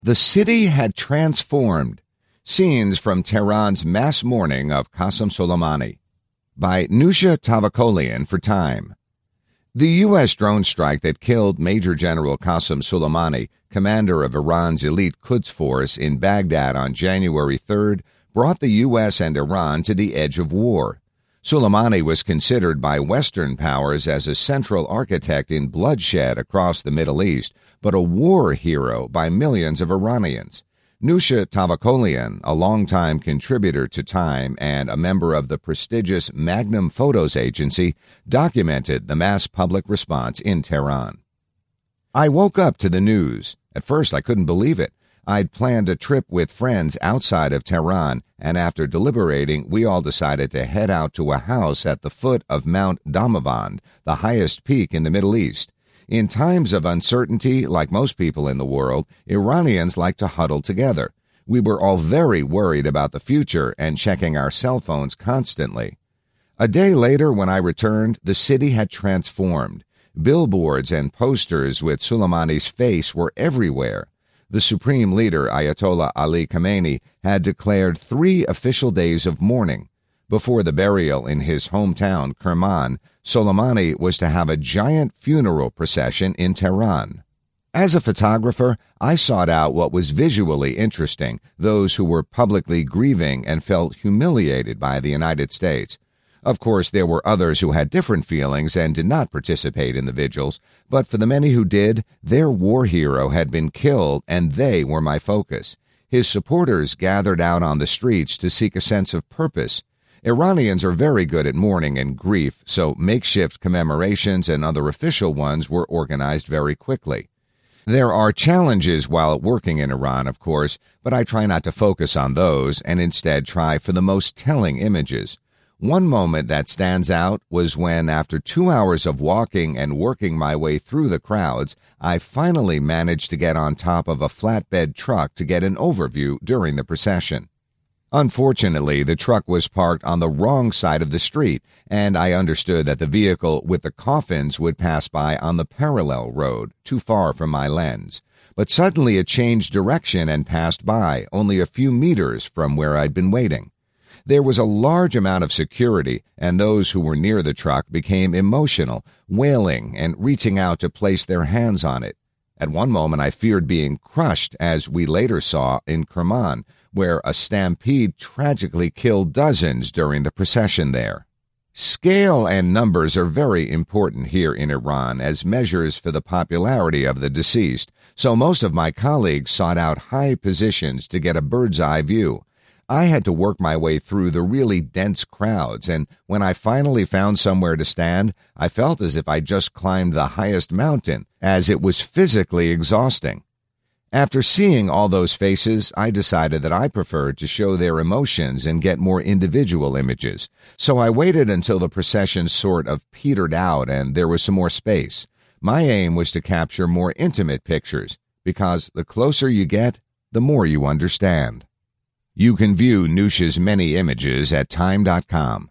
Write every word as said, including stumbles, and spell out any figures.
The city had transformed. Scenes from Tehran's mass mourning of Qasem Soleimani by Nusha Tavakolian for Time. The U S drone strike that killed Major General Qasem Soleimani, commander of Iran's elite Quds Force in Baghdad on January third, brought the U S and Iran to the edge of war. Soleimani was considered by Western powers as a central architect in bloodshed across the Middle East, but a war hero by millions of Iranians. Nusha Tavakolian, a longtime contributor to Time and a member of the prestigious Magnum Photos agency, documented the mass public response in Tehran. I woke up to the news. At first, I couldn't believe it. I'd planned a trip with friends outside of Tehran, and after deliberating, we all decided to head out to a house at the foot of Mount Damavand, the highest peak in the Middle East. In times of uncertainty, like most people in the world, Iranians like to huddle together. We were all very worried about the future and checking our cell phones constantly. A day later, when I returned, the city had transformed. Billboards and posters with Soleimani's face were everywhere. The supreme leader, Ayatollah Ali Khamenei, had declared three official days of mourning. Before the burial in his hometown, Kerman, Soleimani was to have a giant funeral procession in Tehran. As a photographer, I sought out what was visually interesting, those who were publicly grieving and felt humiliated by the United States. Of course, there were others who had different feelings and did not participate in the vigils, but for the many who did, their war hero had been killed and they were my focus. His supporters gathered out on the streets to seek a sense of purpose. Iranians are very good at mourning and grief, so makeshift commemorations and other official ones were organized very quickly. There are challenges while working in Iran, of course, but I try not to focus on those and instead try for the most telling images. One moment that stands out was when, after two hours of walking and working my way through the crowds, I finally managed to get on top of a flatbed truck to get an overview during the procession. Unfortunately, the truck was parked on the wrong side of the street, and I understood that the vehicle with the coffins would pass by on the parallel road, too far from my lens. But suddenly it changed direction and passed by, only a few meters from where I'd been waiting. There was a large amount of security, and those who were near the truck became emotional, wailing and reaching out to place their hands on it. At one moment I feared being crushed, as we later saw in Kerman, where a stampede tragically killed dozens during the procession there. Scale and numbers are very important here in Iran as measures for the popularity of the deceased, so most of my colleagues sought out high positions to get a bird's-eye view. I had to work my way through the really dense crowds, and when I finally found somewhere to stand, I felt as if I just climbed the highest mountain, as it was physically exhausting. After seeing all those faces, I decided that I preferred to show their emotions and get more individual images, so I waited until the procession sort of petered out and there was some more space. My aim was to capture more intimate pictures, because the closer you get, the more you understand. You can view Nusha's many images at time dot com.